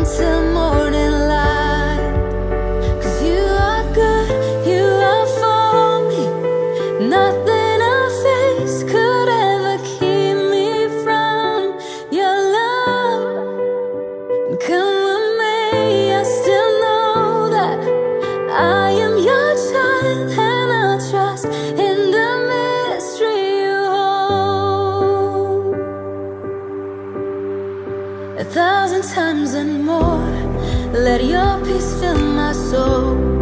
till morning light. 'Cause you are good, you are for me. Nothing I face could ever keep me from your love. Come with me, I still know that I am your child, and I'll trust in the mystery you hold. 1,000 times and more, let your peace fill my soul.